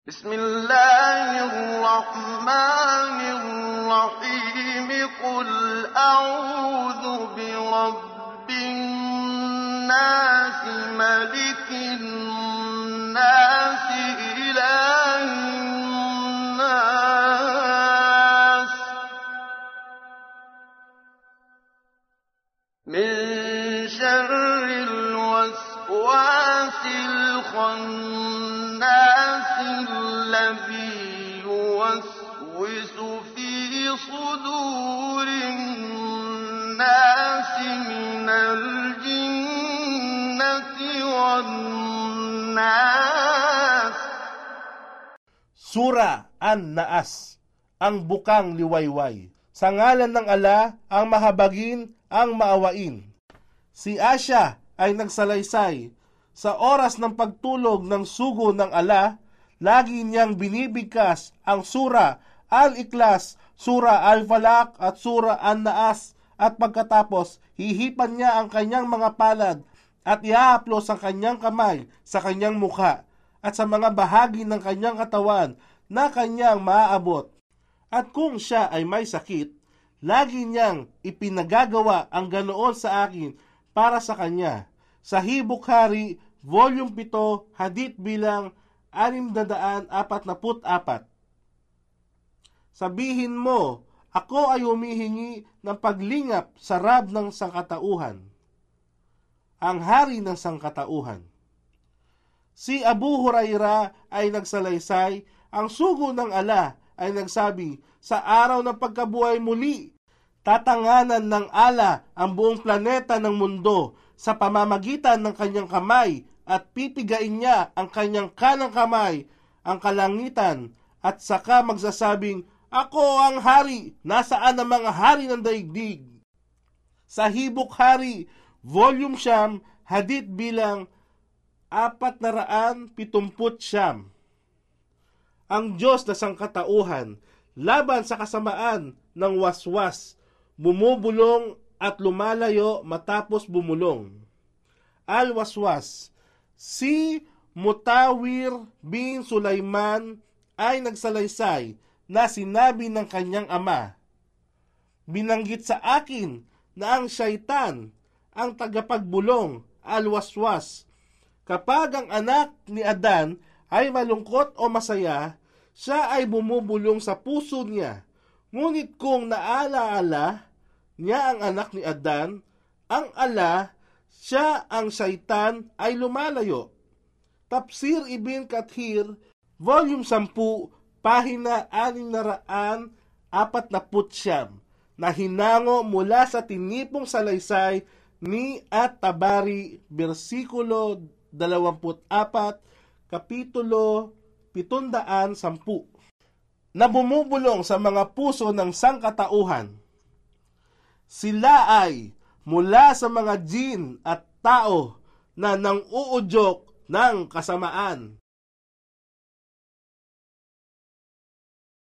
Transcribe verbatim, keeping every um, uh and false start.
Bismillahirrahmanirrahim. Qul a'udzu birabbin nas, malikin nas, ilahin nas, min syarril waswasil khannas, alladzi yuwaswisu fi sudurin nas, minal jinnati wan nas. Sura An-Naas, ang bukang liwayway. Sa ngalan ng Ala, ang mahabagin, ang maawain. Si Asya ay nagsalaysay. Sa oras ng pagtulog ng sugo ng Ala, lagi niyang binibigkas ang Sura Al-Ikhlas, Sura Al-Falaq at Sura An-Naas, at pagkatapos hihipan niya ang kanyang mga palad at ihahaplos ang kanyang kamay sa kanyang mukha at sa mga bahagi ng kanyang katawan na kanyang maaabot. At kung siya ay may sakit, lagi niyang ipinagagawa ang ganoon sa akin para sa kanya. Sa Hibukhari, Volume seven, Hadith bilang six forty-four. Sabihin mo, ako ay humihingi ng paglingap sa Rab ng sangkatauhan, ang hari ng sangkatauhan. Si Abu Huraira ay nagsalaysay, ang sugo ng Ala ay nagsabi, sa araw ng pagkabuhay muli, tatanganan ng Ala ang buong planeta ng mundo sa pamamagitan ng kanyang kamay at pipigain niya ang kanyang kanang kamay, ang kalangitan, at saka magsasabing, ako ang hari, nasaan ang mga hari ng daigdig? Sa Hibukhari, Volume Siyam, Hadith bilang apat na raan pitumput siyam. Ang Diyos na sangkatauhan, laban sa kasamaan ng waswas, bumubulong at lumalayo matapos bumulong. Al-Waswas. Si Mutawir bin Sulaiman ay nagsalaysay na sinabi ng kanyang ama, binanggit sa akin na ang syaitan ang tagapagbulong, Al-Waswas. Kapag ang anak ni Adan ay malungkot o masaya, siya ay bumubulong sa puso niya. Ngunit kung naalaala niya ang anak ni Adan, ang ala, siya ang syaitan ay lumalayo. Tafsir Ibn Kathir, Volume ten, Pahina six forty-four, na hinango mula sa tinipong salaysay ni At-Tabari, versikulo twenty-four, kapitulo seven ten, na bumubulong sa mga puso ng sangkatauhan. Sila ay mula sa mga jin at tao na nang-uudyok ng kasamaan.